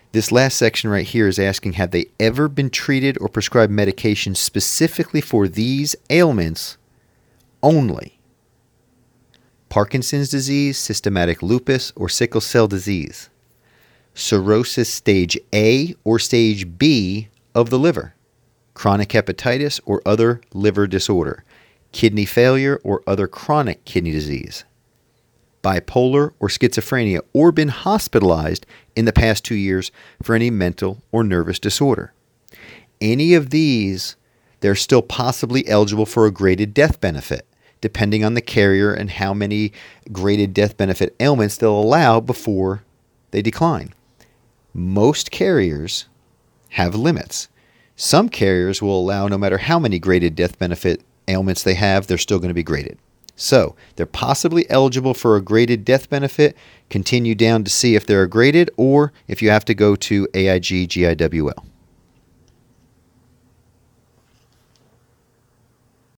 This last section right here is asking, have they ever been treated or prescribed medication specifically for these ailments only? Parkinson's disease, systematic lupus, or sickle cell disease. Cirrhosis stage A or stage B of the liver. Chronic hepatitis or other liver disorder. Kidney failure or other chronic kidney disease. Bipolar or schizophrenia, or been hospitalized in the past 2 years for any mental or nervous disorder. Any of these, they're still possibly eligible for a graded death benefit, depending on the carrier and how many graded death benefit ailments they'll allow before they decline. Most carriers have limits. Some carriers will allow no matter how many graded death benefit ailments they have, they're still going to be graded. So they're possibly eligible for a graded death benefit. Continue down to see if they're graded or if you have to go to AIG GIWL.